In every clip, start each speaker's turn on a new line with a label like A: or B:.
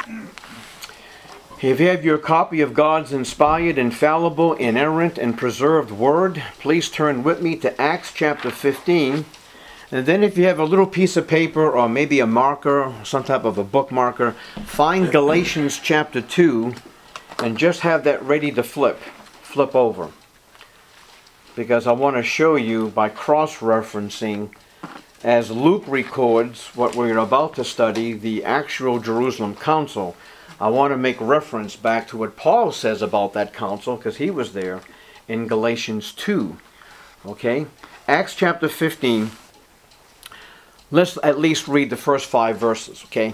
A: If you have your copy of God's inspired, infallible, inerrant, and preserved Word, please turn with me to Acts chapter 15. And then if you have a little piece of paper or maybe a marker, some type of a bookmarker, find Galatians chapter 2 and just have that ready to flip over. Because I want to show you by cross-referencing, as Luke records what we're about to study, the actual Jerusalem Council. I want to make reference back to what Paul says about that council, because he was there in Galatians 2. Okay? Acts chapter 15. Let's at least read the first 5 verses, okay?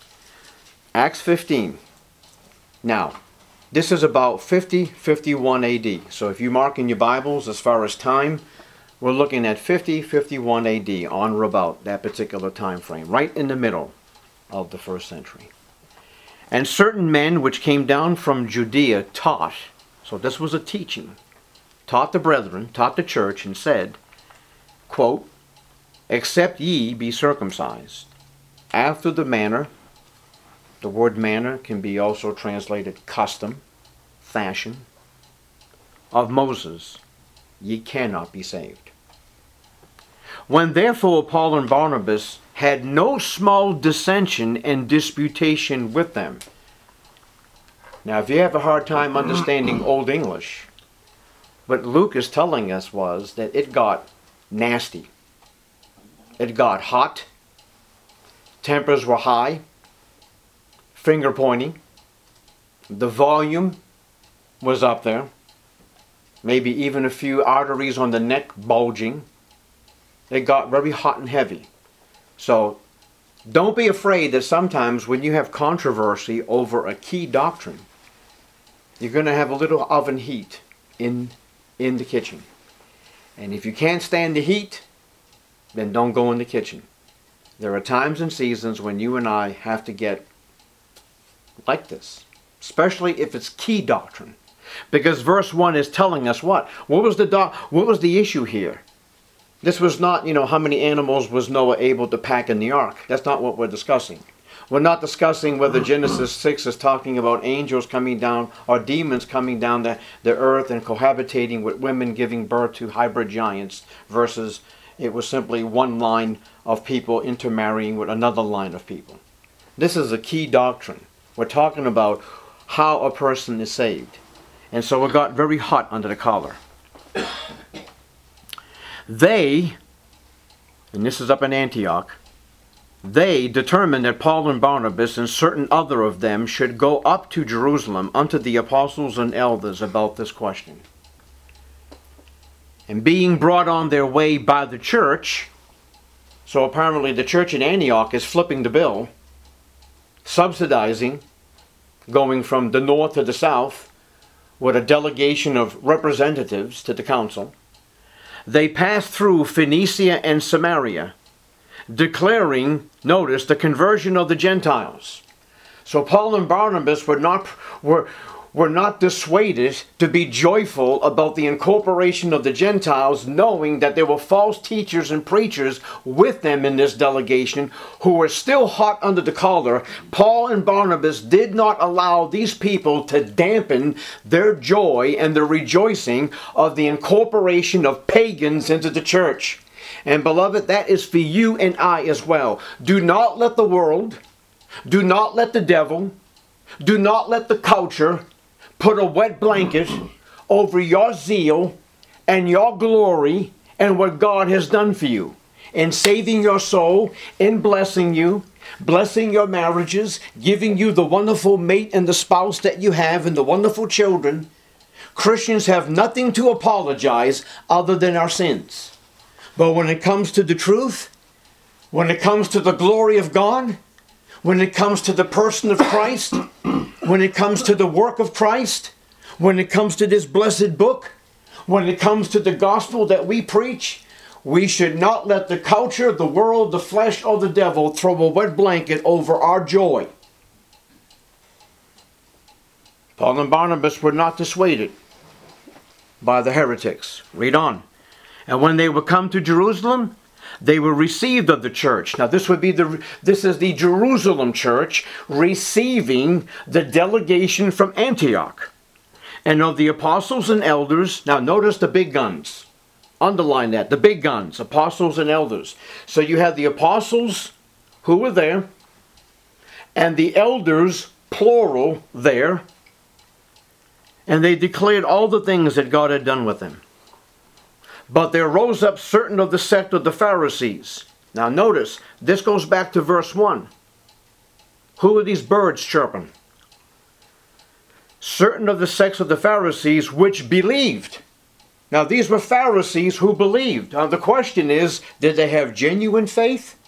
A: Acts 15. Now, this is about 50-51 AD. So if you mark in your Bibles as far as time, we're looking at 50-51 AD, on or about that particular time frame, right in the middle of the first century. And certain men which came down from Judea taught, so this was a teaching, taught the brethren, taught the church, and said, quote, except ye be circumcised, after the manner, the word manner can be also translated custom, fashion, of Moses, ye cannot be saved. When therefore Paul and Barnabas had no small dissension and disputation with them. Now, if you have a hard time understanding Old English, what Luke is telling us was that it got nasty. It got hot. Tempers were high. Finger pointing. The volume was up there. Maybe even a few arteries on the neck bulging. It got very hot and heavy. So, don't be afraid that sometimes when you have controversy over a key doctrine, you're going to have a little oven heat in the kitchen. And if you can't stand the heat, then don't go in the kitchen. There are times and seasons when you and I have to get like this, especially if it's key doctrine. Because verse 1 is telling us what? What was the issue here? This was not, how many animals was Noah able to pack in the ark. That's not what we're discussing. We're not discussing whether Genesis 6 is talking about angels coming down or demons coming down the earth and cohabitating with women giving birth to hybrid giants versus it was simply one line of people intermarrying with another line of people. This is a key doctrine. We're talking about how a person is saved. And so it got very hot under the collar. They, and this is up in Antioch, they determined that Paul and Barnabas and certain other of them should go up to Jerusalem unto the apostles and elders about this question. And being brought on their way by the church, so apparently the church in Antioch is flipping the bill, subsidizing, going from the north to the south, with a delegation of representatives to the council. They passed through Phoenicia and Samaria, declaring, notice, the conversion of the Gentiles. So Paul and Barnabas were not dissuaded to be joyful about the incorporation of the Gentiles, knowing that there were false teachers and preachers with them in this delegation who were still hot under the collar. Paul and Barnabas did not allow these people to dampen their joy and the rejoicing of the incorporation of pagans into the church. And beloved, that is for you and I as well. Do not let the world, do not let the devil, do not let the culture put a wet blanket over your zeal and your glory and what God has done for you in saving your soul, in blessing you, blessing your marriages, giving you the wonderful mate and the spouse that you have and the wonderful children. Christians have nothing to apologize other than our sins. But when it comes to the truth, when it comes to the glory of God, when it comes to the person of Christ, when it comes to the work of Christ, when it comes to this blessed book, when it comes to the gospel that we preach, we should not let the culture, the world, the flesh, or the devil throw a wet blanket over our joy. Paul and Barnabas were not dissuaded by the heretics. Read on. And when they were come to Jerusalem, They were received of the church. Now this is the Jerusalem church receiving the delegation from Antioch. And of the apostles and elders, now notice the big guns. Underline that, the big guns, apostles and elders. So you have the apostles who were there, and the elders, plural, there. And they declared all the things that God had done with them. But there rose up certain of the sect of the Pharisees. Now notice, this goes back to verse 1. Who are these birds chirping? Certain of the sects of the Pharisees which believed. Now these were Pharisees who believed. Now the question is, did they have genuine faith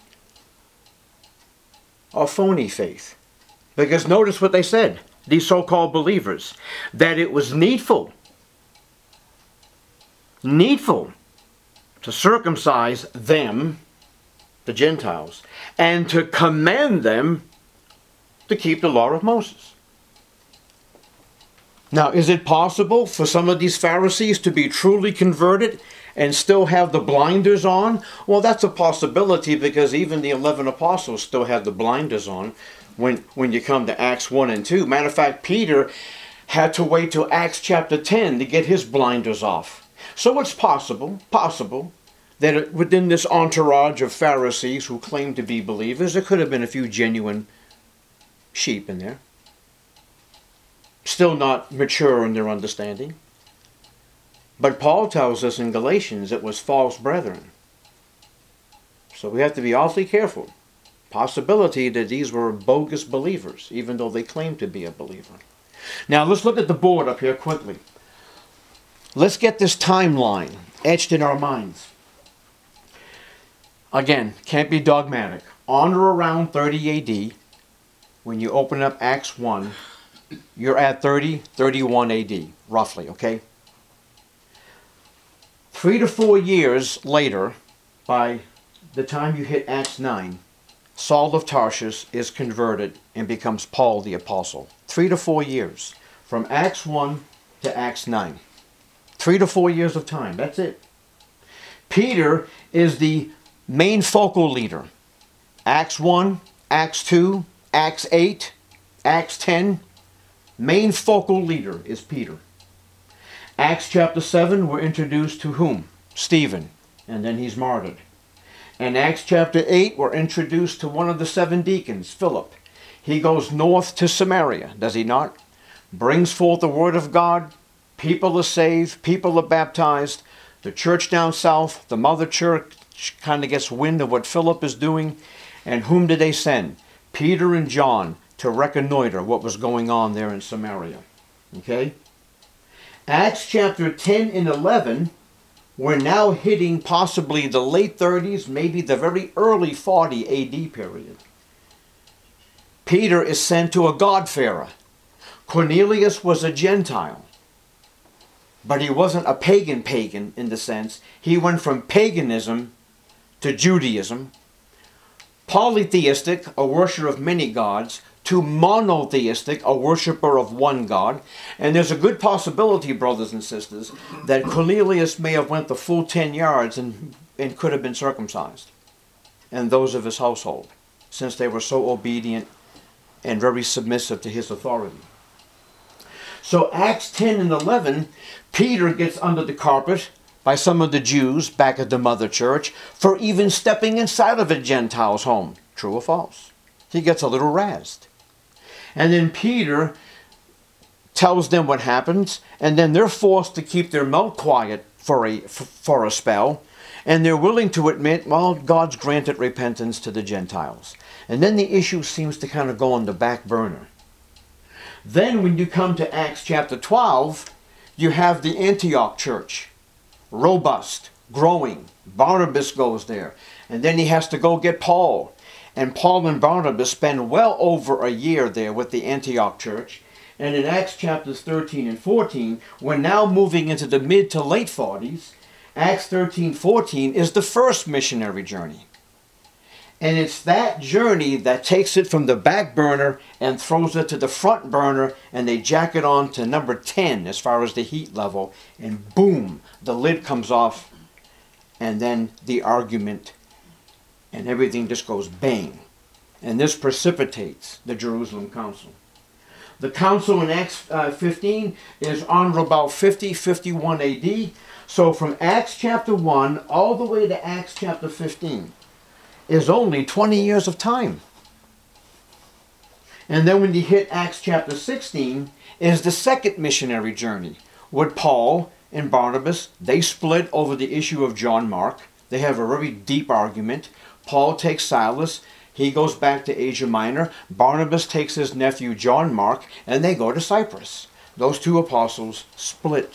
A: or phony faith? Because notice what they said, these so-called believers, that it was needful to circumcise them, the Gentiles, and to command them to keep the law of Moses. Now, is it possible for some of these Pharisees to be truly converted and still have the blinders on? Well, that's a possibility, because even the 11 apostles still had the blinders on when you come to Acts 1 and 2. Matter of fact, Peter had to wait till Acts chapter 10 to get his blinders off. So it's possible that within this entourage of Pharisees who claimed to be believers, there could have been a few genuine sheep in there. Still not mature in their understanding. But Paul tells us in Galatians it was false brethren. So we have to be awfully careful. Possibility that these were bogus believers, even though they claimed to be a believer. Now let's look at the board up here quickly. Let's get this timeline etched in our minds. Again, can't be dogmatic. On or around 30 AD, when you open up Acts 1, you're at 31 AD, roughly, okay? 3 to 4 years later, by the time you hit Acts 9, Saul of Tarsus is converted and becomes Paul the Apostle. 3 to 4 years, from Acts 1 to Acts 9. 3 to 4 years of time, that's it. Peter is the main focal leader. Acts 1, Acts 2, Acts 8, Acts 10. Main focal leader is Peter. Acts chapter 7, we're introduced to whom? Stephen, and then he's martyred. In Acts chapter 8, we're introduced to one of the 7 deacons, Philip. He goes north to Samaria, does he not? Brings forth the word of God. People are saved. People are baptized. The church down south, the mother church, kind of gets wind of what Philip is doing. And whom did they send? Peter and John to reconnoiter what was going on there in Samaria. Okay? Acts chapter 10 and 11, we're now hitting possibly the late 30s, maybe the very early 40 AD period. Peter is sent to a God-farer. Cornelius was a Gentile. But he wasn't a pagan in the sense. He went from paganism to Judaism, polytheistic, a worshiper of many gods, to monotheistic, a worshiper of one God. And there's a good possibility, brothers and sisters, that Cornelius may have went the full 10 yards and could have been circumcised. And those of his household, since they were so obedient and very submissive to his authority. So Acts 10 and 11, Peter gets under the carpet by some of the Jews back at the mother church for even stepping inside of a Gentile's home. True or false? He gets a little razzed. And then Peter tells them what happens, and then they're forced to keep their mouth quiet for a spell, and they're willing to admit, well, God's granted repentance to the Gentiles. And then the issue seems to kind of go on the back burner. Then when you come to Acts chapter 12, you have the Antioch church. Robust, growing. Barnabas goes there. And then he has to go get Paul. And Paul and Barnabas spend well over a year there with the Antioch church. And in Acts chapters 13 and 14, we're now moving into the mid to late 40s. Acts 13-14 is the first missionary journey. And it's that journey that takes it from the back burner and throws it to the front burner, and they jack it on to number 10 as far as the heat level, and boom, the lid comes off, and then the argument And everything just goes bang. And this precipitates the Jerusalem Council. The council in Acts 15 is on about 51 AD. So from Acts chapter 1 all the way to Acts chapter 15 is only 20 years of time. And then when you hit Acts chapter 16 is the second missionary journey with Paul and Barnabas. They split over the issue of John Mark. They have a very deep argument. Paul takes Silas. He goes back to Asia Minor. Barnabas takes his nephew John Mark, and they go to Cyprus. Those two apostles split.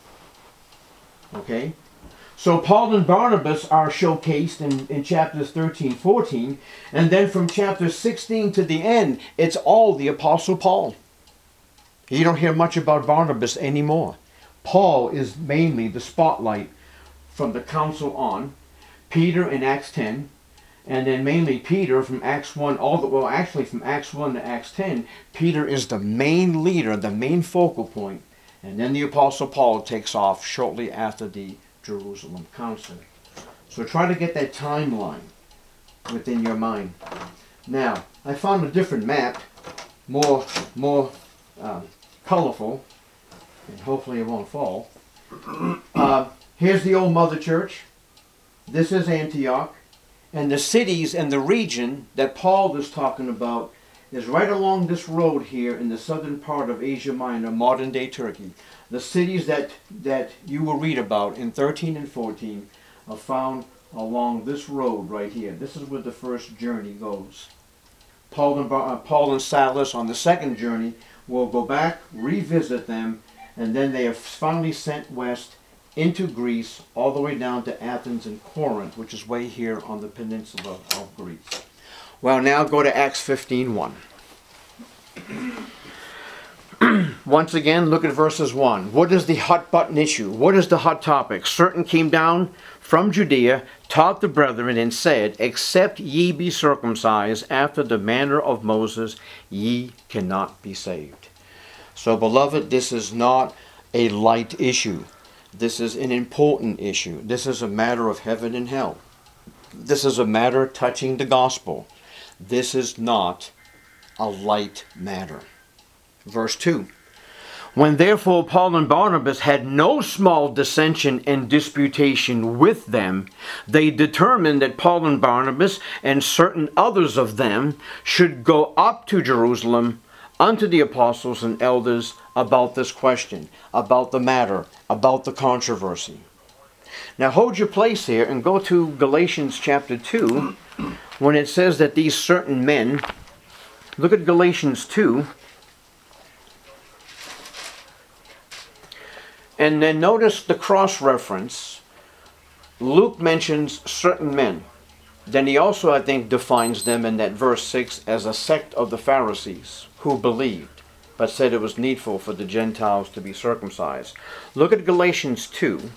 A: Okay? So Paul and Barnabas are showcased in chapters 13, 14, and then from chapter 16 to the end, it's all the Apostle Paul. You don't hear much about Barnabas anymore. Paul is mainly the spotlight from the council on. Peter in Acts 10, and then mainly Peter from Acts 1, from Acts 1 to Acts 10, Peter is the main leader, the main focal point, and then the Apostle Paul takes off shortly after the Jerusalem Council. So try to get that timeline within your mind. Now, I found a different map, more colorful, and hopefully it won't fall. Here's the old mother church. This is Antioch. And the cities and the region that Paul is talking about is right along this road here in the southern part of Asia Minor, modern-day Turkey. The cities that you will read about in 13 and 14 are found along this road right here. This is where the first journey goes. Paul and Silas on the second journey will go back, revisit them, and then they are finally sent west into Greece, all the way down to Athens and Corinth, which is way here on the peninsula of Greece. Well, now go to Acts 15:1. Once again, look at verses 1. What is the hot button issue? What is the hot topic? Certain came down from Judea, taught the brethren, and said, except ye be circumcised after the manner of Moses, ye cannot be saved. So, beloved, this is not a light issue. This is an important issue. This is a matter of heaven and hell. This is a matter touching the gospel. This is not a light matter. Verse 2. When therefore Paul and Barnabas had no small dissension and disputation with them, they determined that Paul and Barnabas and certain others of them should go up to Jerusalem unto the apostles and elders about this question, about the matter, about the controversy. Now hold your place here and go to Galatians chapter 2 when it says that these certain men, look at Galatians 2, and then notice the cross-reference. Luke mentions certain men. Then he also, I think, defines them in that verse 6 as a sect of the Pharisees who believed, but said it was needful for the Gentiles to be circumcised. Look at Galatians 2.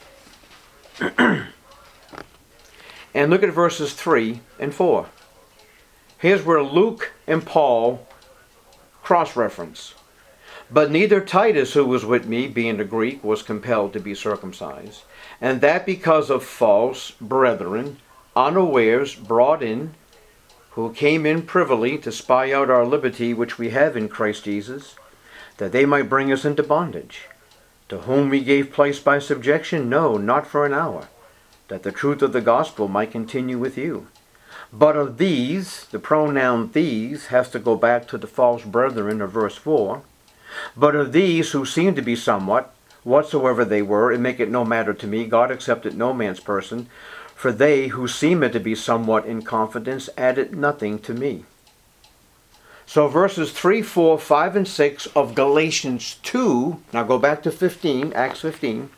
A: And look at verses 3 and 4. Here's where Luke and Paul cross-reference. But neither Titus, who was with me, being a Greek, was compelled to be circumcised, and that because of false brethren, unawares brought in, who came in privily to spy out our liberty which we have in Christ Jesus, that they might bring us into bondage, to whom we gave place by subjection, no, not for an hour, that the truth of the gospel might continue with you. But of these, the pronoun these has to go back to the false brethren of verse 4, but of these who seem to be somewhat, whatsoever they were, and make it no matter to me, God accepted no man's person, for they who seemed to be somewhat in confidence added nothing to me. So verses 3, 4, 5, and 6 of Galatians 2, now go back to 15, Acts 15.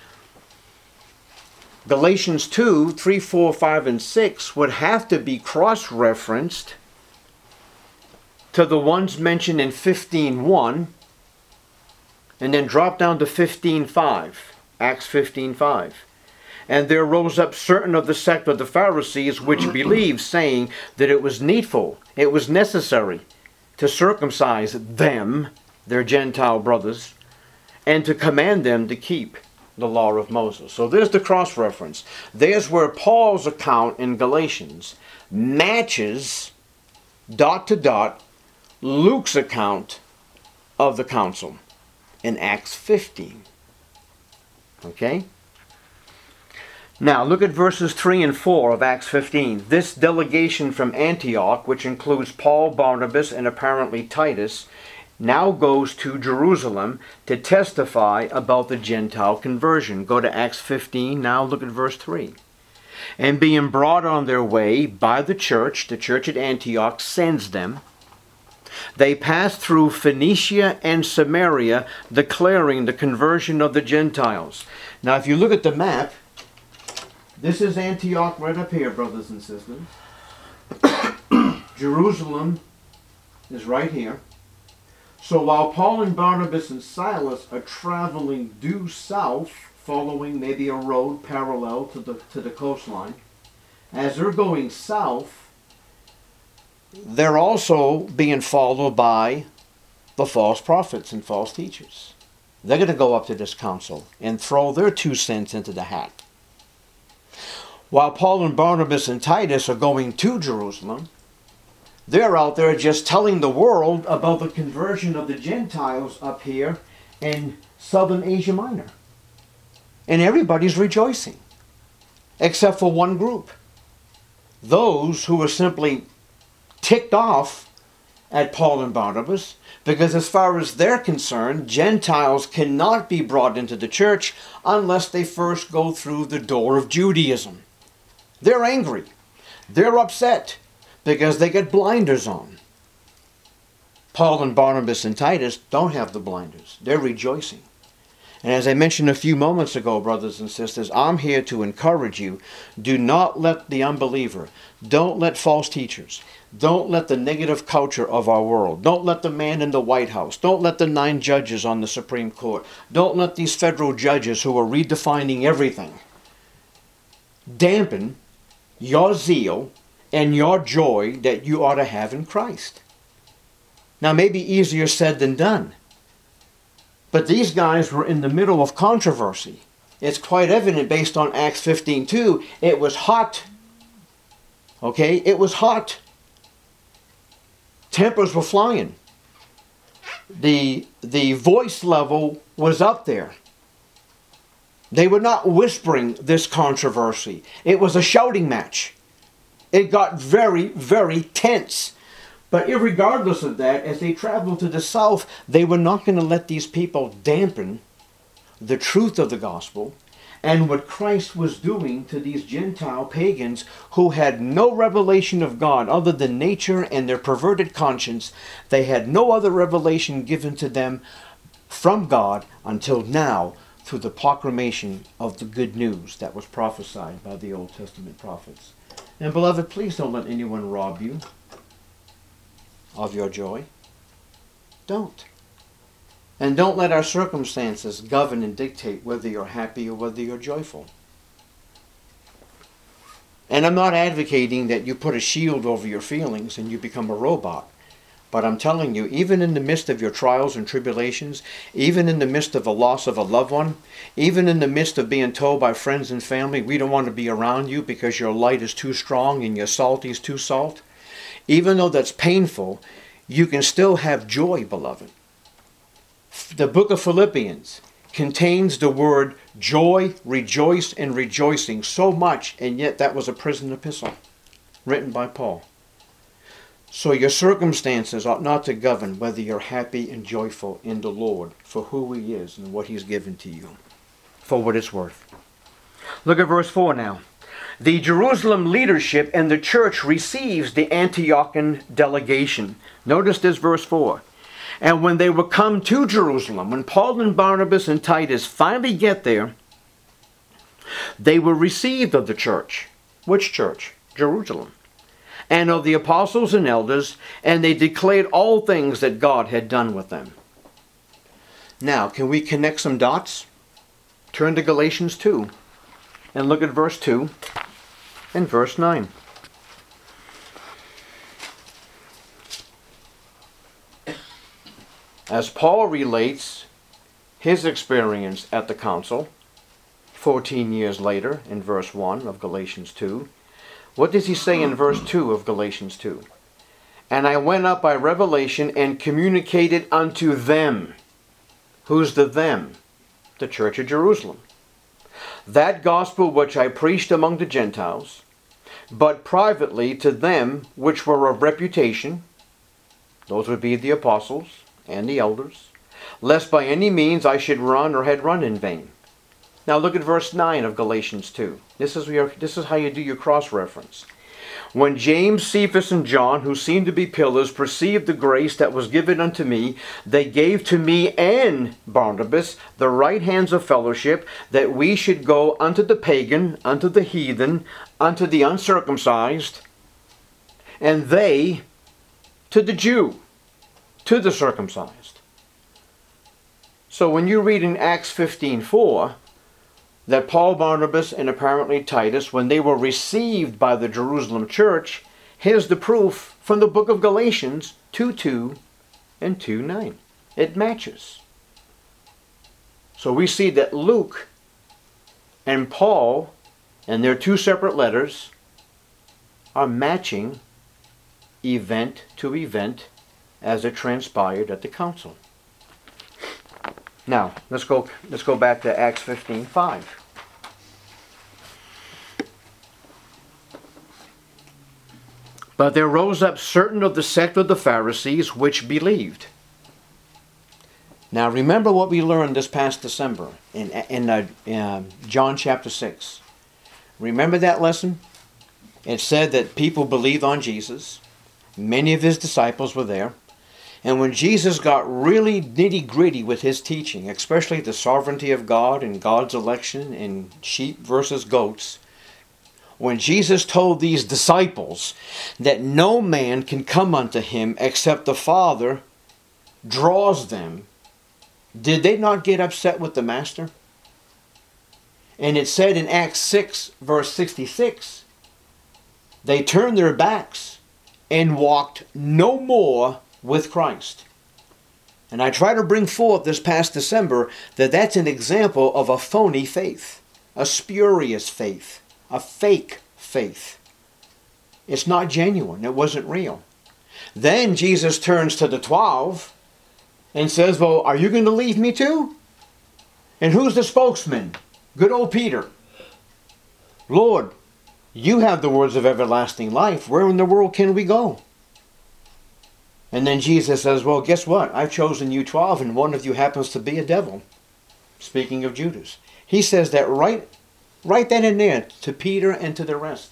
A: Galatians 2, 3, 4, 5, and 6 would have to be cross-referenced to the ones mentioned in 15:1, and then drop down to 15:5, Acts 15:5. And there rose up certain of the sect of the Pharisees which believed, saying that it was needful, it was necessary to circumcise them, their Gentile brothers, and to command them to keep the law of Moses. So there's the cross-reference. There's where Paul's account in Galatians matches, dot to dot, Luke's account of the council in Acts 15. Okay? Now, look at verses 3 and 4 of Acts 15. This delegation from Antioch, which includes Paul, Barnabas, and apparently Titus, now goes to Jerusalem to testify about the Gentile conversion. Go to Acts 15. Now look at verse 3. And being brought on their way by the church at Antioch sends them. They pass through Phoenicia and Samaria, declaring the conversion of the Gentiles. Now, if you look at the map, this is Antioch right up here, brothers and sisters. Jerusalem is right here. So while Paul and Barnabas and Silas are traveling due south, following maybe a road parallel to the coastline, as they're going south, they're also being followed by the false prophets and false teachers. They're going to go up to this council and throw their 2 cents into the hat. While Paul and Barnabas and Titus are going to Jerusalem, they're out there just telling the world about the conversion of the Gentiles up here in southern Asia Minor. And everybody's rejoicing, except for one group. Those who were simply ticked off at Paul and Barnabas, because as far as they're concerned, Gentiles cannot be brought into the church unless they first go through the door of Judaism. They're angry. They're upset because they get blinders on. Paul and Barnabas and Titus don't have the blinders. They're rejoicing. And as I mentioned a few moments ago, brothers and sisters, I'm here to encourage you. Do not let the unbeliever, don't let false teachers, don't let the negative culture of our world, don't let the man in the White House, don't let the 9 judges on the Supreme Court, don't let these federal judges who are redefining everything dampen your zeal and your joy that you ought to have in Christ. Now, maybe easier said than done. But these guys were in the middle of controversy. It's quite evident based on Acts 15:2. It was hot. Okay? It was hot. Tempers were flying. The voice level was up there. They were not whispering this controversy. It was a shouting match. It got very, very tense. But irregardless of that, as they traveled to the south, they were not going to let these people dampen the truth of the gospel and what Christ was doing to these Gentile pagans who had no revelation of God other than nature and their perverted conscience. They had no other revelation given to them from God until now through the proclamation of the good news that was prophesied by the Old Testament prophets. And beloved, please don't let anyone rob you of your joy. Don't. And don't let our circumstances govern and dictate whether you're happy or whether you're joyful. And I'm not advocating that you put a shield over your feelings and you become a robot. But I'm telling you, even in the midst of your trials and tribulations, even in the midst of the loss of a loved one, even in the midst of being told by friends and family, we don't want to be around you because your light is too strong and your salt is too salt, even though that's painful, you can still have joy, beloved. The book of Philippians contains the word joy, rejoice, and rejoicing so much, and yet that was a prison epistle written by Paul. So your circumstances ought not to govern whether you're happy and joyful in the Lord for who He is and what He's given to you, for what it's worth. Look at verse 4 now. The Jerusalem leadership and the church receives the Antiochian delegation. Notice this verse 4. And when they were come to Jerusalem, when Paul and Barnabas and Titus finally get there, they were received of the church. Which church? Jerusalem. And of the apostles and elders, and they declared all things that God had done with them. Now, can we connect some dots? Turn to Galatians 2 and look at verse 2 and verse 9. As Paul relates his experience at the council, 14 years later in verse 1 of Galatians 2. What does he say in verse 2 of Galatians 2? And I went up by revelation and communicated unto them. Who's the them? The church of Jerusalem. That gospel which I preached among the Gentiles, but privately to them which were of reputation, those would be the apostles and the elders, lest by any means I should run or had run in vain. Now look at verse 9 of Galatians 2. This is how you do your cross-reference. When James, Cephas, and John, who seemed to be pillars, perceived the grace that was given unto me, they gave to me and Barnabas the right hands of fellowship, that we should go unto the pagan, unto the heathen, unto the uncircumcised, and they to the Jew, to the circumcised. So when you read in Acts 15:4, that Paul, Barnabas, and apparently Titus, when they were received by the Jerusalem church, here's the proof from the book of Galatians 2:2 and 2:9. It matches. So we see that Luke and Paul, and their two separate letters, are matching event to event as it transpired at the council. Now, let's go back to Acts 15:5. But there rose up certain of the sect of the Pharisees which believed. Now remember what we learned this past December in John chapter 6. Remember that lesson? It said that people believed on Jesus. Many of his disciples were there. And when Jesus got really nitty-gritty with his teaching, especially the sovereignty of God and God's election and sheep versus goats, when Jesus told these disciples that no man can come unto him except the Father draws them, did they not get upset with the Master? And it said in Acts 6, verse 66, they turned their backs and walked no more with Christ. And I try to bring forth this past December that that's an example of a phony faith, a spurious faith, a fake faith. It's not genuine. It wasn't real. Then Jesus turns to the 12 and says, well, are you going to leave me too? And who's the spokesman? Good old Peter. Lord, you have the words of everlasting life. Where in the world can we go? And then Jesus says, well, guess what? I've chosen you 12 and one of you happens to be a devil. Speaking of Judas. He says that right then and there to Peter and to the rest.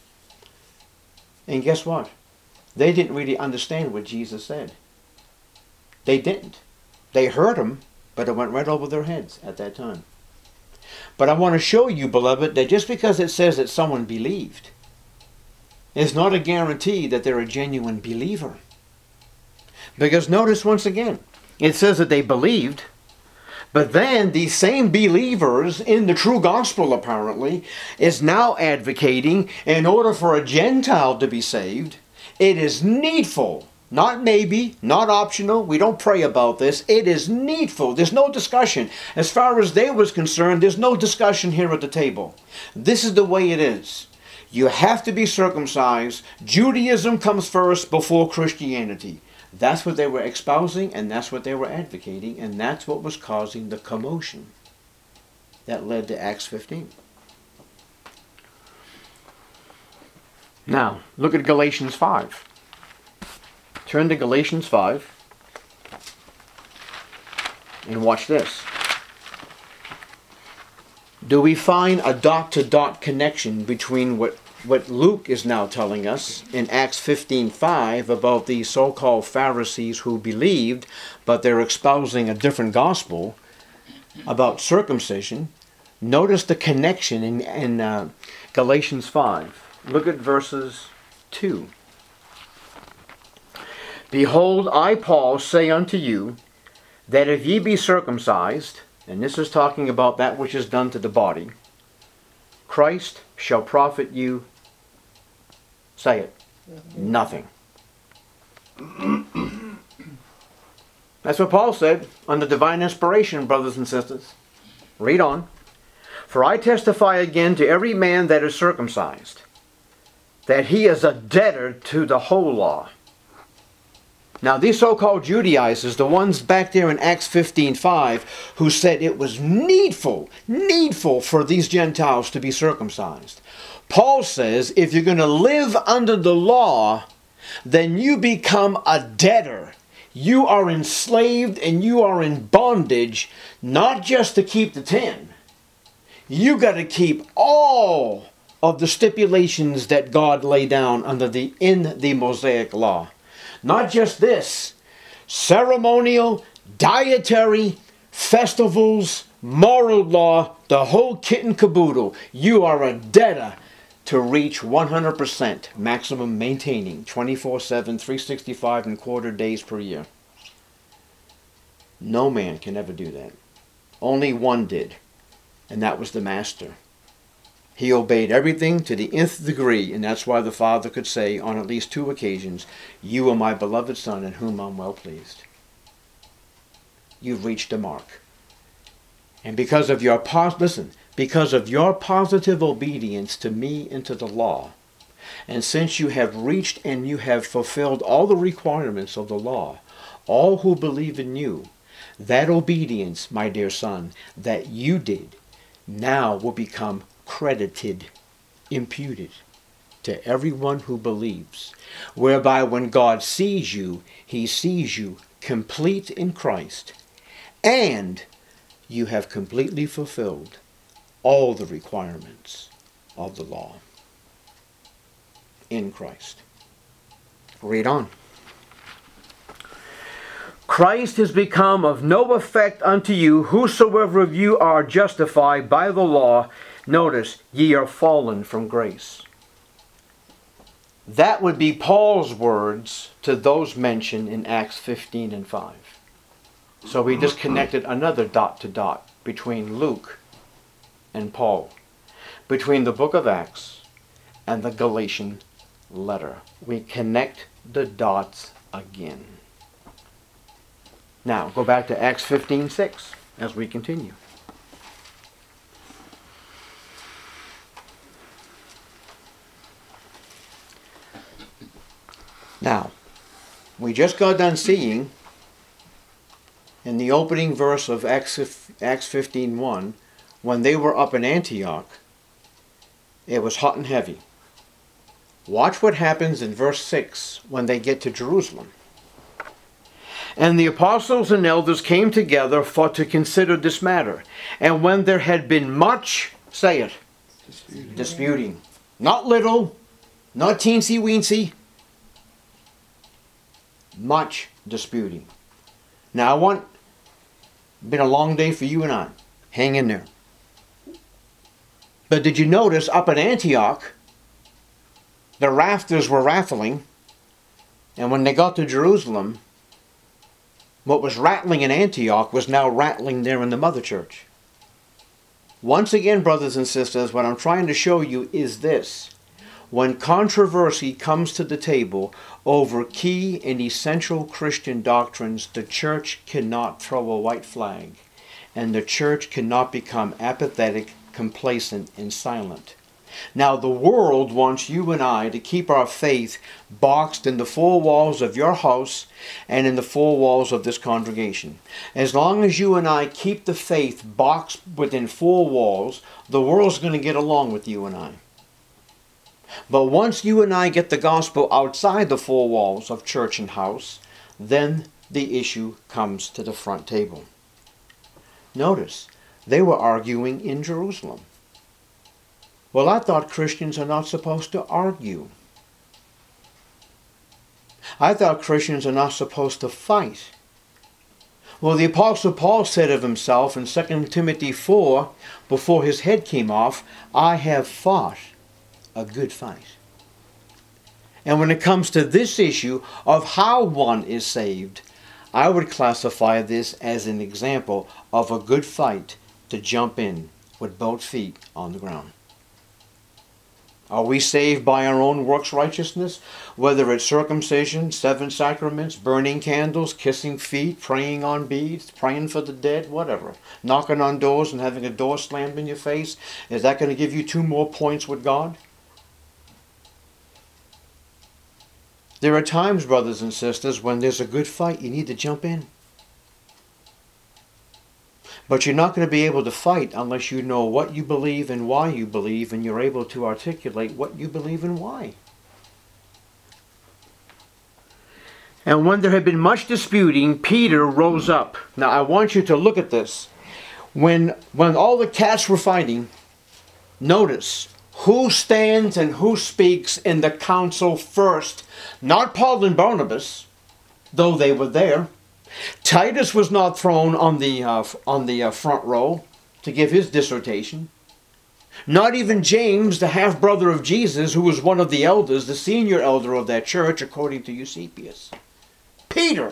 A: And guess what? They didn't really understand what Jesus said. They didn't. They heard him, but it went right over their heads at that time. But I want to show you, beloved, that just because it says that someone believed is not a guarantee that they're a genuine believer. Because notice once again, it says that they believed, but then these same believers in the true gospel apparently is now advocating in order for a Gentile to be saved, it is needful, not maybe, not optional, we don't pray about this, it is needful. There's no discussion. As far as they was concerned, there's no discussion here at the table. This is the way it is. You have to be circumcised. Judaism comes first before Christianity. That's what they were espousing, and that's what they were advocating, and that's what was causing the commotion that led to Acts 15. Now, look at Galatians 5. Turn to Galatians 5 and watch this. Do we find a dot-to-dot connection between what Luke is now telling us in Acts 15:5 about these so-called Pharisees who believed, but they're espousing a different gospel about circumcision? Notice the connection in Galatians 5. Look at verses 2. Behold, I, Paul, say unto you, that if ye be circumcised, and this is talking about that which is done to the body, Christ shall profit you, say it, nothing. That's what Paul said under divine inspiration, brothers and sisters. Read on. For I testify again to every man that is circumcised, that he is a debtor to the whole law. Now these so-called Judaizers, the ones back there in Acts 15:5, who said it was needful for these Gentiles to be circumcised. Paul says if you're going to live under the law, then you become a debtor. You are enslaved and you are in bondage, not just to keep the 10. You got to keep all of the stipulations that God laid down in the Mosaic law. Not just this, ceremonial, dietary, festivals, moral law, the whole kit and caboodle. You are a debtor to reach 100% maximum maintaining 24/7, 365 and quarter days per year. No man can ever do that. Only one did, and that was the Master. He obeyed everything to the nth degree, and that's why the Father could say on at least 2 occasions, "You are my beloved Son in whom I'm well pleased." You've reached the mark. And because of your positive obedience to me and to the law, and since you have reached and you have fulfilled all the requirements of the law, all who believe in you, that obedience, my dear son, that you did, now will become credited, imputed to everyone who believes, whereby when God sees you, he sees you complete in Christ, and you have completely fulfilled all the requirements of the law in Christ. Read on. Christ is become of no effect unto you, whosoever of you are justified by the law. Notice, ye are fallen from grace. That would be Paul's words to those mentioned in Acts 15:5. So we just connected another dot to dot between Luke and Paul, between the book of Acts and the Galatian letter. We connect the dots again. Now, go back to Acts 15:6 as we continue. Now, we just got done seeing in the opening verse of Acts 15:1, when they were up in Antioch, it was hot and heavy. Watch what happens in verse 6 when they get to Jerusalem. And the apostles and elders came together for to consider this matter. And when there had been much, say it, disputing. Not little, not teensy weensy, much disputing. Now been a long day for you and I. Hang in there. But did you notice up at Antioch, the rafters were rattling, and when they got to Jerusalem, what was rattling in Antioch was now rattling there in the mother church. Once again, brothers and sisters, what I'm trying to show you is this. When controversy comes to the table over key and essential Christian doctrines, the church cannot throw a white flag, and the church cannot become apathetic, complacent, and silent. Now, the world wants you and I to keep our faith boxed in the four walls of your house and in the four walls of this congregation. As long as you and I keep the faith boxed within four walls, the world's going to get along with you and I. But once you and I get the gospel outside the four walls of church and house, then the issue comes to the front table. Notice, they were arguing in Jerusalem. Well, I thought Christians are not supposed to argue. I thought Christians are not supposed to fight. Well, the Apostle Paul said of himself in 2 Timothy 4, before his head came off, I have fought a good fight. And when it comes to this issue of how one is saved, I would classify this as an example of a good fight to jump in with both feet on the ground. Are we saved by our own works righteousness? Whether it's circumcision, 7 sacraments, burning candles, kissing feet, praying on beads, praying for the dead, whatever. Knocking on doors and having a door slammed in your face. Is that going to give you 2 more points with God? There are times, brothers and sisters, when there's a good fight, you need to jump in. But you're not going to be able to fight unless you know what you believe and why you believe, and you're able to articulate what you believe and why. And when there had been much disputing, Peter rose up. Now I want you to look at this. When all the cats were fighting, notice who stands and who speaks in the council first. Not Paul and Barnabas, though they were there. Titus was not thrown on the front row to give his dissertation. Not even James, the half-brother of Jesus, who was one of the elders, the senior elder of that church, according to Eusebius. Peter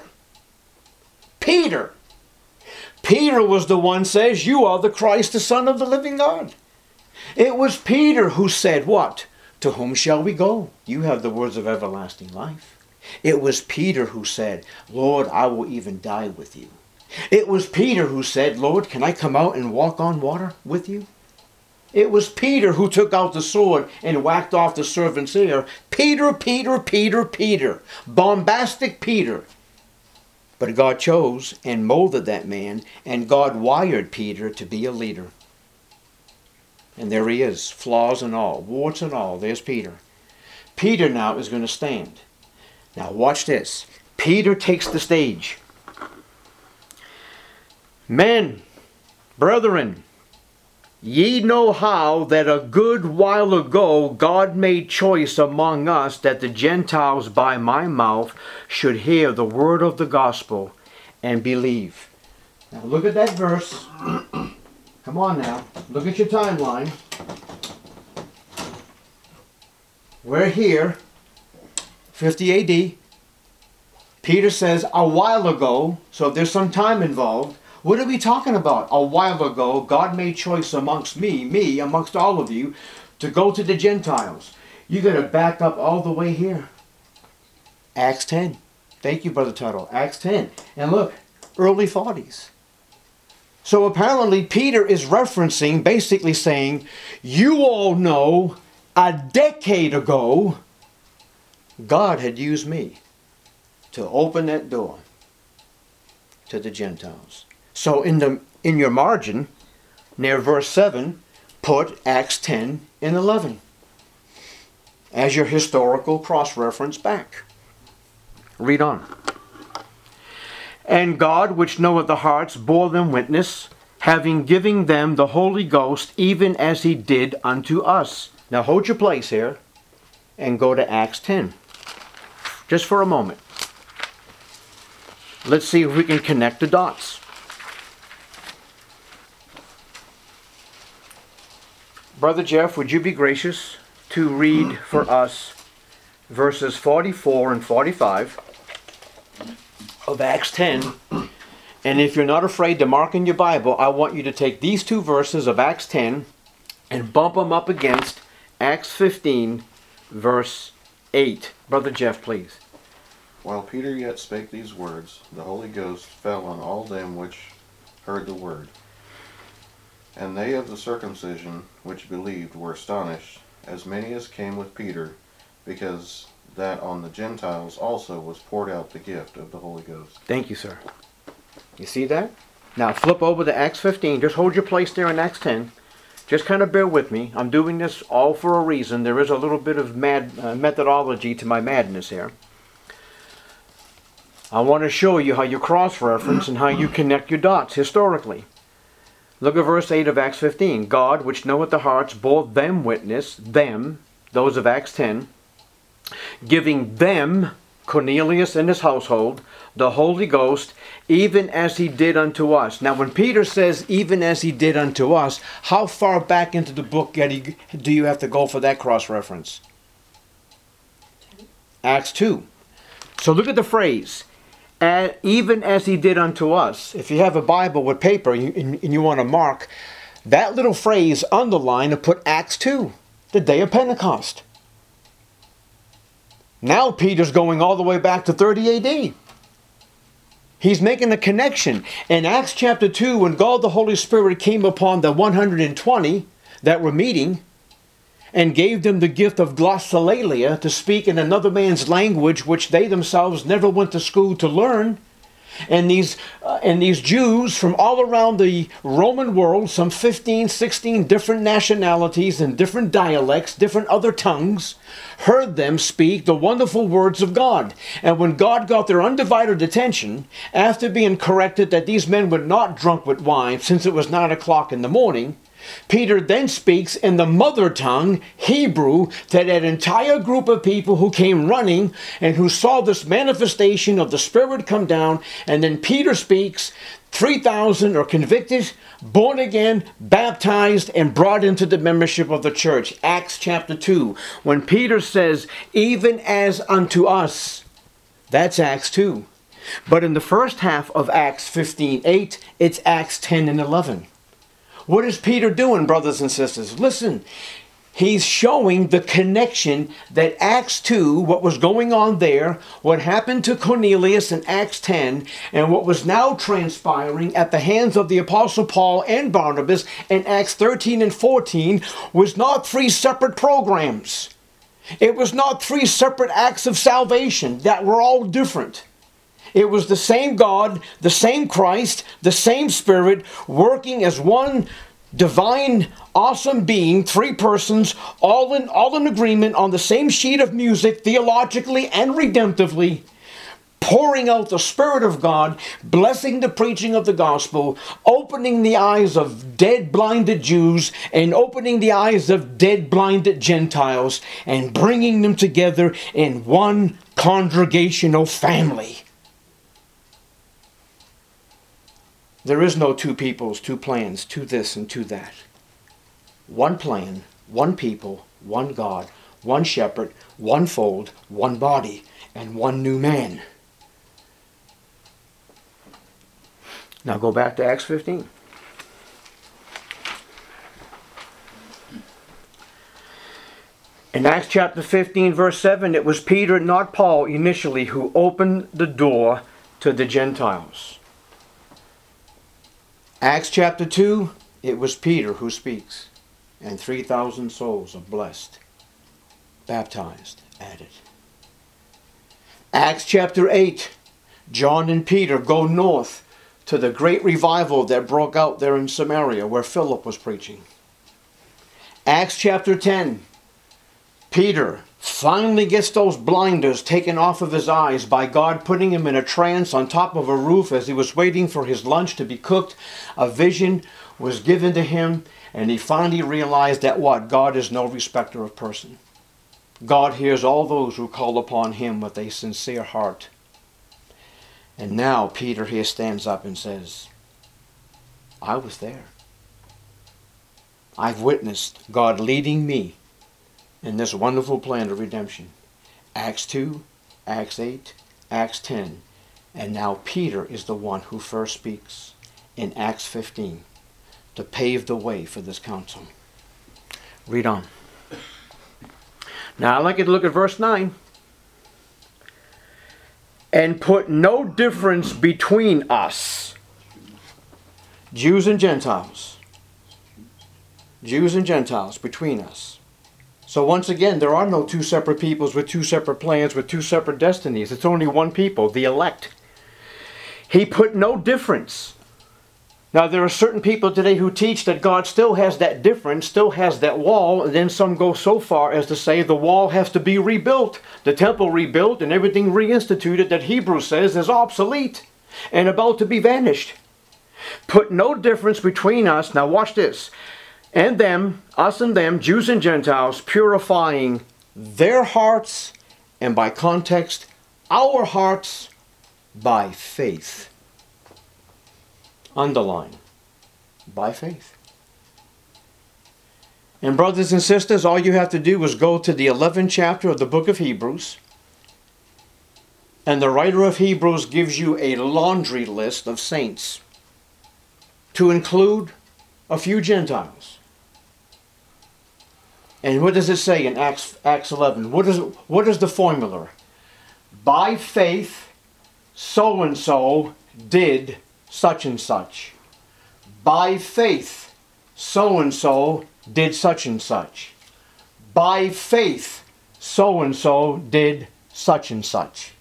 A: was the one says, "You are the Christ, the Son of the living God." It was Peter who said what? "To whom shall we go? You have the words of everlasting life." It was Peter who said, "Lord, I will even die with you." It was Peter who said, "Lord, can I come out and walk on water with you?" It was Peter who took out the sword and whacked off the servant's ear. Peter. Bombastic Peter. But God chose and molded that man, and God wired Peter to be a leader. And there he is, flaws and all, warts and all. There's Peter. Peter now is going to stand. Now watch this. Peter takes the stage. "Men, brethren, ye know how that a good while ago God made choice among us that the Gentiles by my mouth should hear the word of the gospel and believe." Now look at that verse. Come on now. Look at your timeline. We're here. 50 AD. Peter says a while ago, so there's some time involved. What are we talking about? A while ago, God made choice amongst me amongst all of you, to go to the Gentiles. You got to back up all the way here. Acts 10. Thank you, Brother Tuttle. Acts 10. And look, early 40s. So apparently Peter is referencing, basically saying, you all know a decade ago, God had used me to open that door to the Gentiles. So in your margin, near verse 7, put Acts 10 and 11 as your historical cross-reference back. Read on. "And God, which knoweth the hearts, bore them witness, having given them the Holy Ghost, even as he did unto us." Now hold your place here and go to Acts 10. Just for a moment. Let's see if we can connect the dots. Brother Jeff, would you be gracious to read for us verses 44 and 45 of Acts 10? And if you're not afraid to mark in your Bible, I want you to take these 2 verses of Acts 10 and bump them up against Acts 15, verse 8. Brother Jeff, please.
B: "While Peter yet spake these words, the Holy Ghost fell on all them which heard the word. And they of the circumcision which believed were astonished, as many as came with Peter, because that on the Gentiles also was poured out the gift of the Holy Ghost."
A: Thank you, sir. You see that? Now flip over to Acts 15. Just hold your place there in Acts 10. Just kind of bear with me. I'm doing this all for a reason. There is a little bit of methodology to my madness here. I want to show you how you cross-reference and how you connect your dots historically. Look at verse 8 of Acts 15. "God, which knoweth the hearts, bore them witness," them, those of Acts 10, "giving them," Cornelius and his household, "the Holy Ghost, even as he did unto us." Now when Peter says, "even as he did unto us," how far back into the book do you have to go for that cross-reference? Acts 2. So look at the phrase, "even as he did unto us." If you have a Bible with paper and you want to mark, that little phrase underline and put Acts 2. the day of Pentecost. Now Peter's going all the way back to 30 AD. He's making a connection. In Acts chapter 2, when God the Holy Spirit came upon the 120 that were meeting and gave them the gift of glossolalia, to speak in another man's language which they themselves never went to school to learn, and these Jews from all around the Roman world, some 15, 16 different nationalities and different dialects, different other tongues, heard them speak the wonderful words of God. And when God got their undivided attention, after being corrected that these men were not drunk with wine, since it was 9 o'clock in the morning, Peter then speaks in the mother tongue, Hebrew, to that entire group of people who came running and who saw this manifestation of the Spirit come down. And then Peter speaks, 3,000 are convicted, born again, baptized, and brought into the membership of the church. Acts chapter 2. When Peter says, even as unto us, that's Acts 2. But in the first half of Acts 15:8, it's Acts 10 and 11. What is Peter doing, brothers and sisters? Listen, he's showing the connection that Acts 2, what was going on there, what happened to Cornelius in Acts 10, and what was now transpiring at the hands of the Apostle Paul and Barnabas in Acts 13 and 14 was not 3 separate programs. It was not 3 separate acts of salvation that were all different. It was the same God, the same Christ, the same Spirit, working as one divine, awesome being, 3 persons, all in agreement on the same sheet of music, theologically and redemptively, pouring out the Spirit of God, blessing the preaching of the gospel, opening the eyes of dead, blinded Jews, and opening the eyes of dead, blinded Gentiles, and bringing them together in one congregational family. There is no 2 peoples, 2 plans, 2 this and 2 that. One plan, 1 people, 1 God, 1 shepherd, 1 fold, 1 body, and 1 new man. Now go back to Acts 15. In Acts chapter 15, verse 7, it was Peter, not Paul, initially, who opened the door to the Gentiles. Acts chapter 2, it was Peter who speaks, and 3,000 souls are blessed, baptized, added. Acts chapter 8, John and Peter go north to the great revival that broke out there in Samaria where Philip was preaching. Acts chapter 10, Peter finally gets those blinders taken off of his eyes by God putting him in a trance on top of a roof as he was waiting for his lunch to be cooked. A vision was given to him, and he finally realized that what? God is no respecter of person. God hears all those who call upon him with a sincere heart. And now Peter here stands up and says, I was there. I've witnessed God leading me in this wonderful plan of redemption. Acts 2, Acts 8, Acts 10. And now Peter is the one who first speaks in Acts 15 to pave the way for this council. Read on. Now I'd like you to look at verse 9. And put no difference between us, Jews and Gentiles. Jews and Gentiles between us. So once again, there are no 2 separate peoples with 2 separate plans, with 2 separate destinies. It's only one people, the elect. He put no difference. Now there are certain people today who teach that God still has that difference, still has that wall, and then some go so far as to say the wall has to be rebuilt, the temple rebuilt, and everything reinstituted that Hebrews says is obsolete and about to be vanished. Put no difference between us, now watch this, and them, us and them, Jews and Gentiles, purifying their hearts, and by context, our hearts, by faith. Underline, by faith. And brothers and sisters, all you have to do is go to the 11th chapter of the book of Hebrews, and the writer of Hebrews gives you a laundry list of saints, to include a few Gentiles. And what does it say in Acts 11? What is the formula? By faith, so-and-so did such and such. By faith, so-and-so did such and such. By faith, so-and-so did such and such.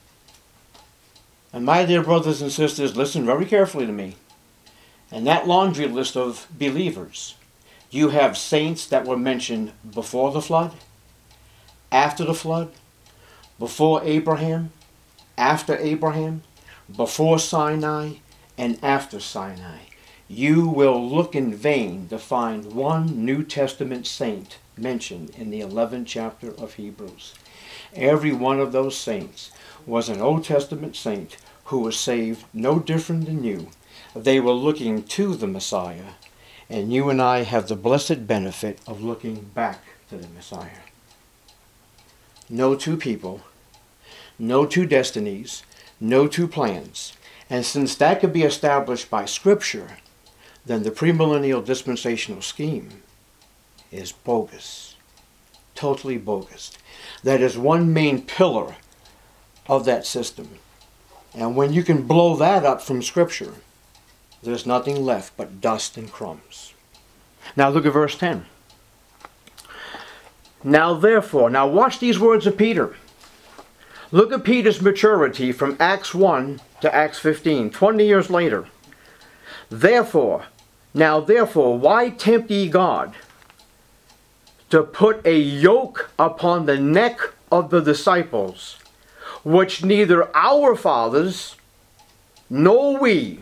A: And my dear brothers and sisters, listen very carefully to me. In that laundry list of believers, you have saints that were mentioned before the flood, after the flood, before Abraham, after Abraham, before Sinai, and after Sinai. You will look in vain to find one New Testament saint mentioned in the 11th chapter of Hebrews. Every one of those saints was an Old Testament saint who was saved no different than you. They were looking to the Messiah, and you and I have the blessed benefit of looking back to the Messiah. No two people, no two destinies, no two plans. And since that could be established by Scripture, then the premillennial dispensational scheme is bogus. Totally bogus. That is one main pillar of that system. And when you can blow that up from Scripture, there's nothing left but dust and crumbs. Now look at verse 10. Now therefore, now watch these words of Peter. Look at Peter's maturity from Acts 1 to Acts 15, 20 years later. Therefore, why tempt ye God to put a yoke upon the neck of the disciples, which neither our fathers nor we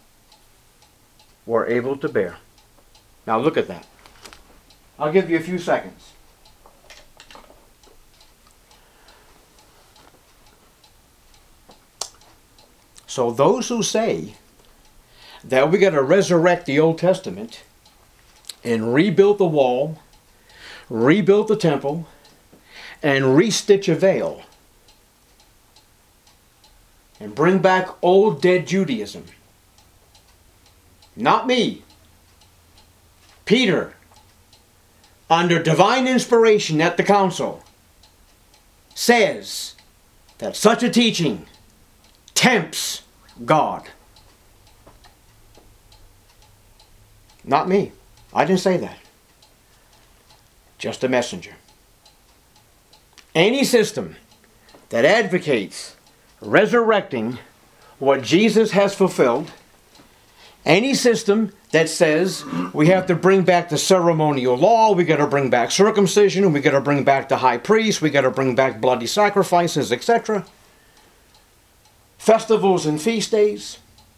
A: were able to bear? Now look at that. I'll give you a few seconds. So those who say that we're going to resurrect the Old Testament and rebuild the wall, rebuild the temple, and restitch a veil, and bring back old dead Judaism. Not me. Peter, under divine inspiration at the council, says that such a teaching tempts God. Not me. I didn't say that. Just a messenger. Any system that advocates resurrecting what Jesus has fulfilled, any system that says we have to bring back the ceremonial law, we got to bring back circumcision, we got to bring back the high priest, we got to bring back bloody sacrifices, etc., festivals and feast days,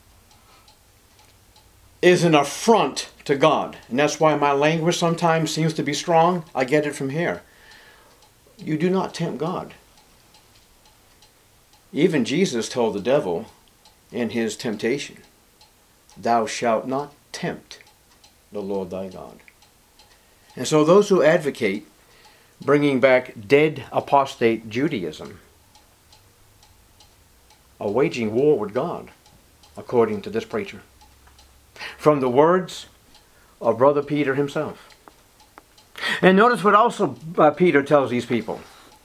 A: is an affront to God. And that's why my language sometimes seems to be strong. I get it from here. You do not tempt God. Even Jesus told the devil in his temptation, thou shalt not tempt the Lord thy God. And so those who advocate bringing back dead apostate Judaism are waging war with God, according to this preacher. From the words of Brother Peter himself. And notice what also Peter tells these people.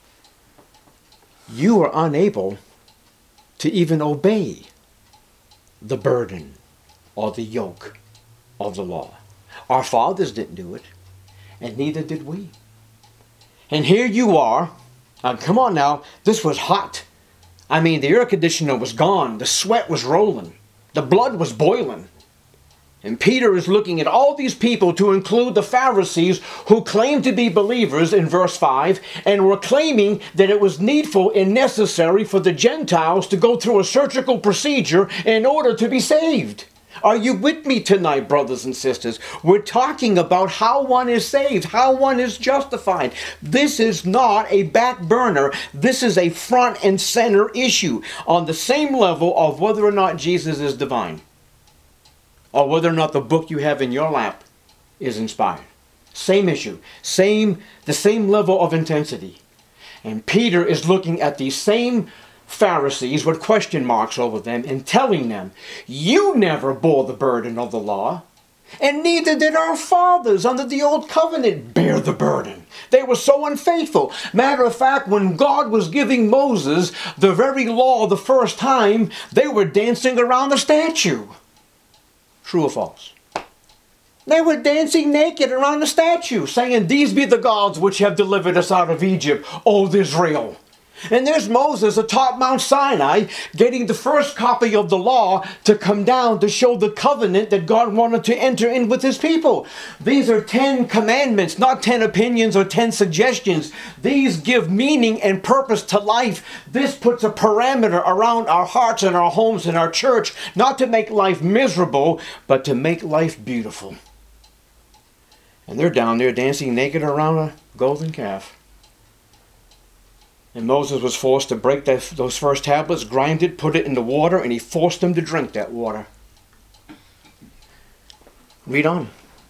A: You are unable to even obey the burden or the yoke of the law. Our fathers didn't do it, and neither did we. And here you are. Come on now, this was hot. I mean, the air conditioner was gone. The sweat was rolling. The blood was boiling. And Peter is looking at all these people, to include the Pharisees, who claimed to be believers in verse 5, and were claiming that it was needful and necessary for the Gentiles to go through a surgical procedure in order to be saved. Are you with me tonight, brothers and sisters? We're talking about how one is saved, how one is justified. This is not a back burner. This is a front and center issue on the same level of whether or not Jesus is divine, or whether or not the book you have in your lap is inspired. Same issue, the same level of intensity. And Peter is looking at these same Pharisees with question marks over them and telling them, you never bore the burden of the law. And neither did our fathers under the old covenant bear the burden. They were so unfaithful. Matter of fact, when God was giving Moses the very law the first time, they were dancing around the statue. True or false? They were dancing naked around the statue, saying, "These be the gods which have delivered us out of Egypt, O Israel." And there's Moses atop Mount Sinai getting the first copy of the law to come down to show the covenant that God wanted to enter in with his people. These are 10 commandments, not 10 opinions or 10 suggestions. These give meaning and purpose to life. This puts a parameter around our hearts and our homes and our church, not to make life miserable, but to make life beautiful. And they're down there dancing naked around a golden calf. And Moses was forced to break those first tablets, grind it, put it in the water, and he forced them to drink that water. Read on.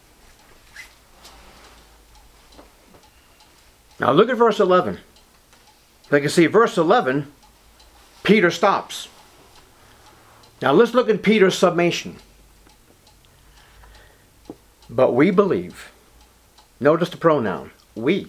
A: Now look at verse 11. Like you see, verse 11, Peter stops. Now let's look at Peter's summation. But we believe, notice the pronoun, we,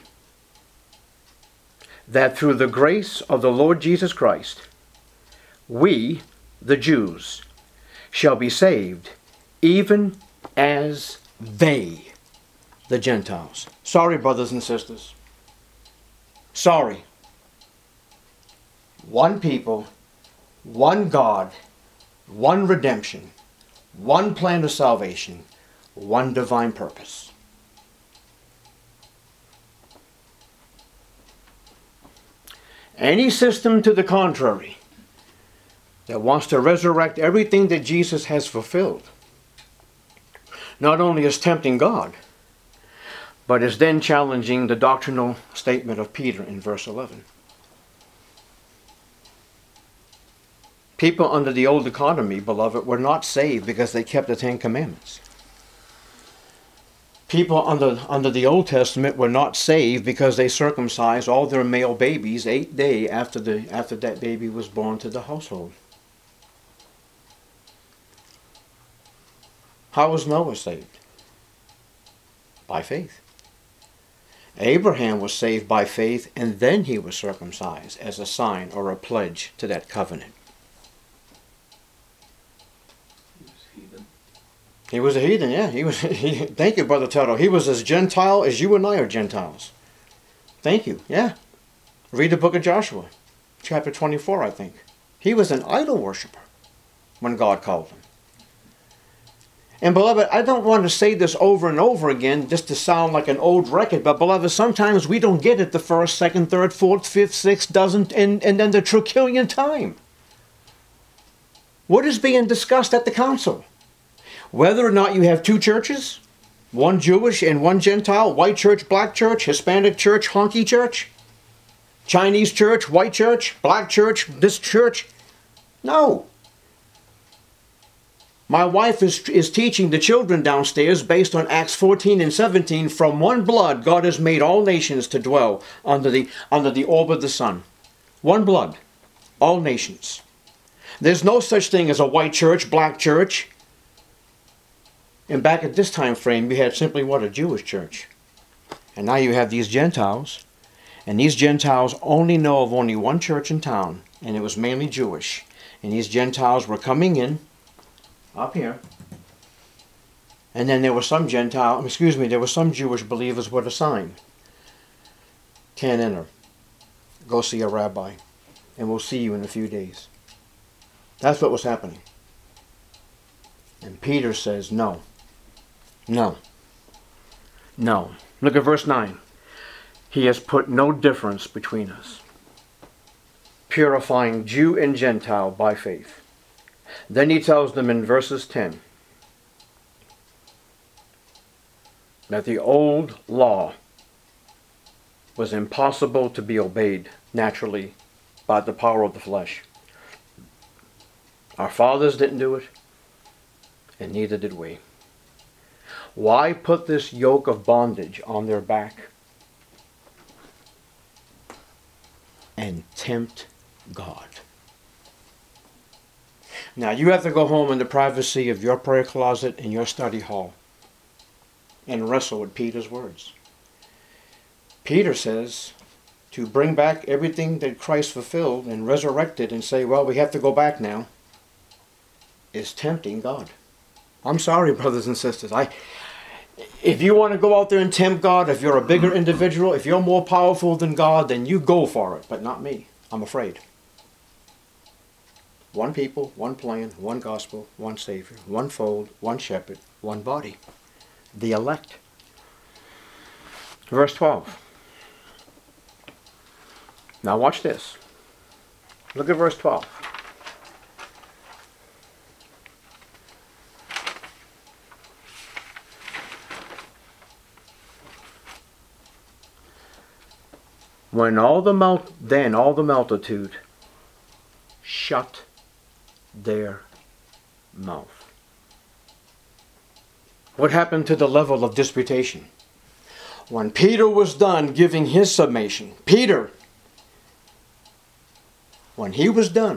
A: that through the grace of the Lord Jesus Christ, we, the Jews, shall be saved, even as they, the Gentiles. Sorry, brothers and sisters. Sorry. One people, one God, one redemption, one plan of salvation, one divine purpose. Any system to the contrary that wants to resurrect everything that Jesus has fulfilled not only is tempting God, but is then challenging the doctrinal statement of Peter in verse 11. People under the old economy, beloved, were not saved because they kept the 10 Commandments. People under the Old Testament were not saved because they circumcised all their male babies 8 days after that baby was born to the household. How was Noah saved? By faith. Abraham was saved by faith, and then he was circumcised as a sign or a pledge to that covenant. He was a heathen, yeah. Thank you, Brother Tuttle. He was as Gentile as you and I are Gentiles. Thank you, yeah. Read the book of Joshua, chapter 24, I think. He was an idol worshiper when God called him. And beloved, I don't want to say this over and over again just to sound like an old record, but beloved, sometimes we don't get it the first, second, third, fourth, fifth, sixth, doesn't, and then the trillion time. What is being discussed at the council? Whether or not you have 2 churches, one Jewish and one Gentile, white church, black church, Hispanic church, honky church, Chinese church, white church, black church, this church. No. My wife is teaching the children downstairs based on Acts 14 and 17. From one blood God has made all nations to dwell under the orb of the sun. One blood, all nations. There's no such thing as a white church, black church. And back at this time frame, you had simply what? A Jewish church. And now you have these Gentiles. And these Gentiles only know of only one church in town. And it was mainly Jewish. And these Gentiles were coming in up here. And then there were some there were some Jewish believers with a sign. Can't enter. Go see a rabbi. And we'll see you in a few days. That's what was happening. And Peter says, no. No. No. Look at verse 9. He has put no difference between us, purifying Jew and Gentile by faith. Then he tells them in verses 10 that the old law was impossible to be obeyed naturally by the power of the flesh. Our fathers didn't do it, and neither did we. Why put this yoke of bondage on their back and tempt God? Now you have to go home in the privacy of your prayer closet and your study hall and wrestle with Peter's words. Peter says to bring back everything that Christ fulfilled and resurrected and say, well, we have to go back now, is tempting God. I'm sorry, brothers and sisters. If you want to go out there and tempt God, if you're a bigger individual, if you're more powerful than God, then you go for it, but not me. I'm afraid. One people, one plan, one gospel, one Savior, one fold, one shepherd, one body. The elect. Verse 12. Now watch this. Look at verse 12. Then all the multitude shut their mouth. What happened to the level of disputation? When Peter was done giving his summation, Peter, when he was done,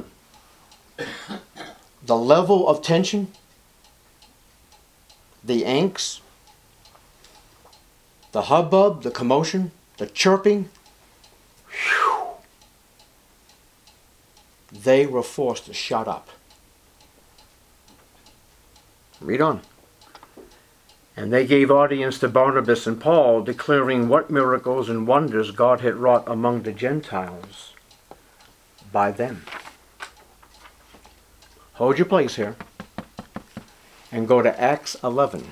A: the level of tension, the angst, the hubbub, the commotion, the chirping, they were forced to shut up. Read on. And they gave audience to Barnabas and Paul, declaring what miracles and wonders God had wrought among the Gentiles by them. Hold your place here and go to Acts 11.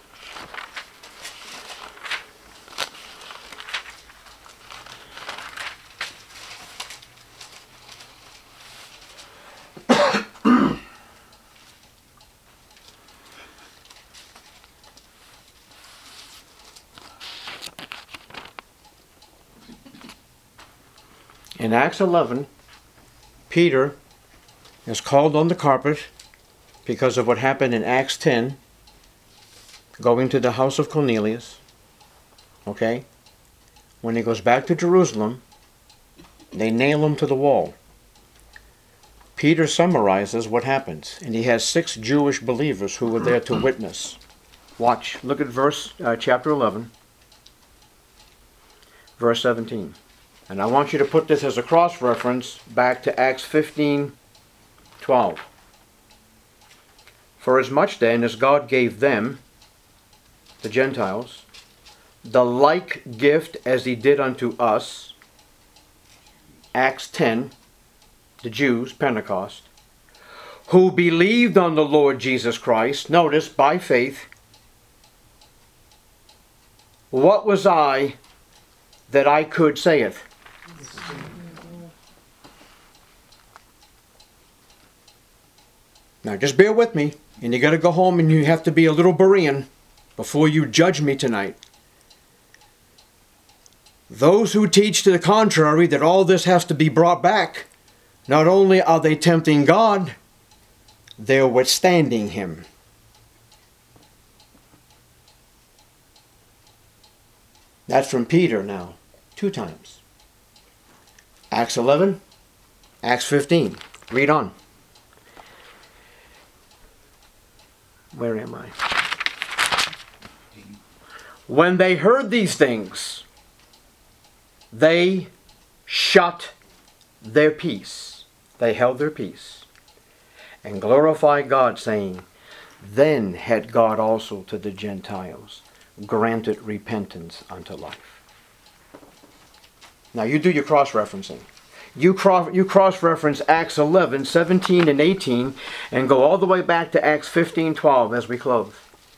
A: In Acts 11, Peter is called on the carpet because of what happened in Acts 10, going to the house of Cornelius. Okay? When he goes back to Jerusalem, they nail him to the wall. Peter summarizes what happens, and he has 6 Jewish believers who were there to witness. Watch. Look at chapter 11, verse 17. And I want you to put this as a cross-reference back to Acts 15:12. For as much then as God gave them, the Gentiles, the like gift as he did unto us, Acts 10, the Jews, Pentecost, who believed on the Lord Jesus Christ, notice, by faith, what was I that I could saith? Now just bear with me, and you got to go home and you have to be a little Berean before you judge me tonight. Those who teach to the contrary, that all this has to be brought back, not only are they tempting God, they're withstanding him. That's from Peter now, 2 times. Acts 11, Acts 15. Read on. Where am I? When they heard these things, they shut their peace. They held their peace and glorified God, saying, then had God also to the Gentiles granted repentance unto life. Now you do your cross-referencing. You cross-reference Acts 11, 17, and 18, and go all the way back to Acts 15, 12 as we close.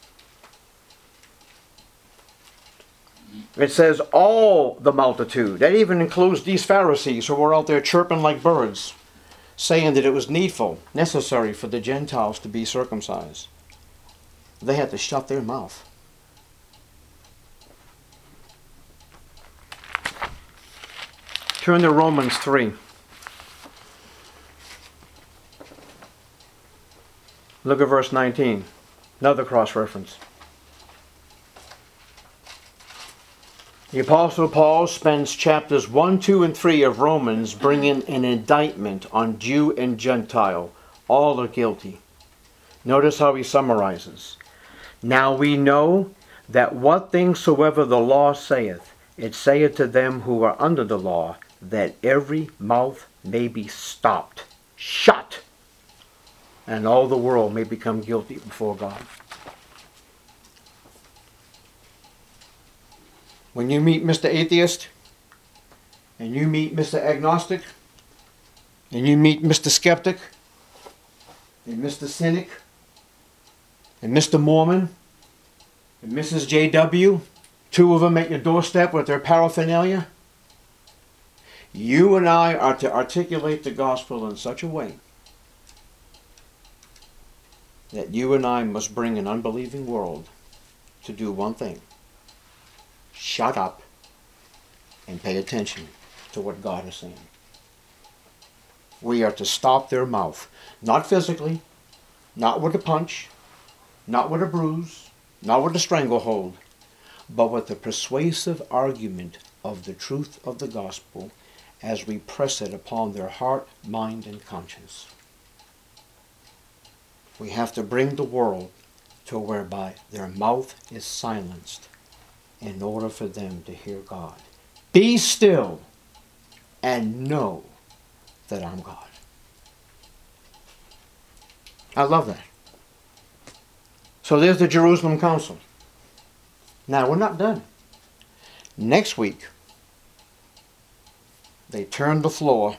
A: It says all the multitude. That even includes these Pharisees who were out there chirping like birds, saying that it was needful, necessary for the Gentiles to be circumcised. They had to shut their mouth. Turn to Romans 3. Look at verse 19. Another cross-reference. The Apostle Paul spends chapters 1, 2, and 3 of Romans bringing an indictment on Jew and Gentile. All are guilty. Notice how he summarizes. Now we know that what things soever the law saith, it saith to them who are under the law, that every mouth may be stopped, shut, and all the world may become guilty before God. When you meet Mr. Atheist, and you meet Mr. Agnostic, and you meet Mr. Skeptic, and Mr. Cynic, and Mr. Mormon, and Mrs. JW, two of them at your doorstep with their paraphernalia, you and I are to articulate the gospel in such a way that you and I must bring an unbelieving world to do one thing: shut up and pay attention to what God is saying. We are to stop their mouth, not physically, not with a punch, not with a bruise, not with a stranglehold, but with the persuasive argument of the truth of the gospel as we press it upon their heart, mind, and conscience. We have to bring the world to whereby their mouth is silenced in order for them to hear God. Be still and know that I'm God. I love that. So there's the Jerusalem Council. Now, we're not done. Next week, they turned the floor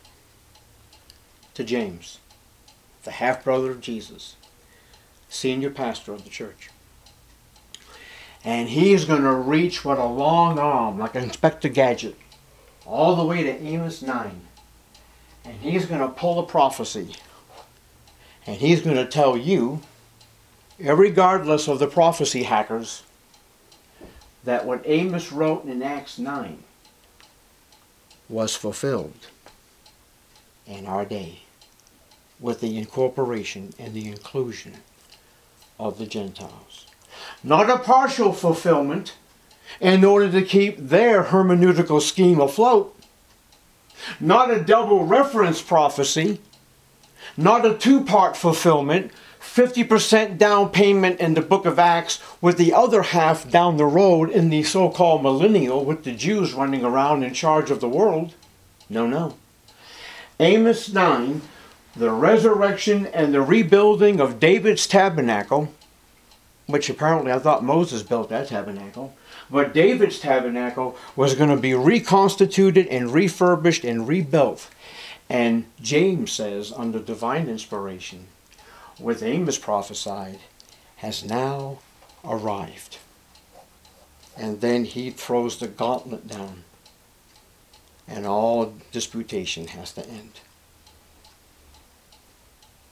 A: to James, the half-brother of Jesus, senior pastor of the church. And he's going to reach with a long arm, like an Inspector Gadget, all the way to Amos 9. And he's going to pull a prophecy. And he's going to tell you, regardless of the prophecy hackers, that what Amos wrote in Acts 9 was fulfilled in our day with the incorporation and the inclusion of the Gentiles. Not a partial fulfillment in order to keep their hermeneutical scheme afloat. Not a double reference prophecy. Not a two-part fulfillment. 50% down payment in the book of Acts with the other half down the road in the so-called millennial with the Jews running around in charge of the world. No, no. Amos 9, the resurrection and the rebuilding of David's tabernacle, which apparently I thought Moses built that tabernacle, but David's tabernacle was going to be reconstituted and refurbished and rebuilt. And James says, under divine inspiration, with Amos prophesied, has now arrived. And then he throws the gauntlet down, and all disputation has to end.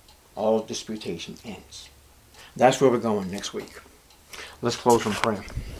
A: All disputation ends. That's where we're going next week. Let's close in prayer.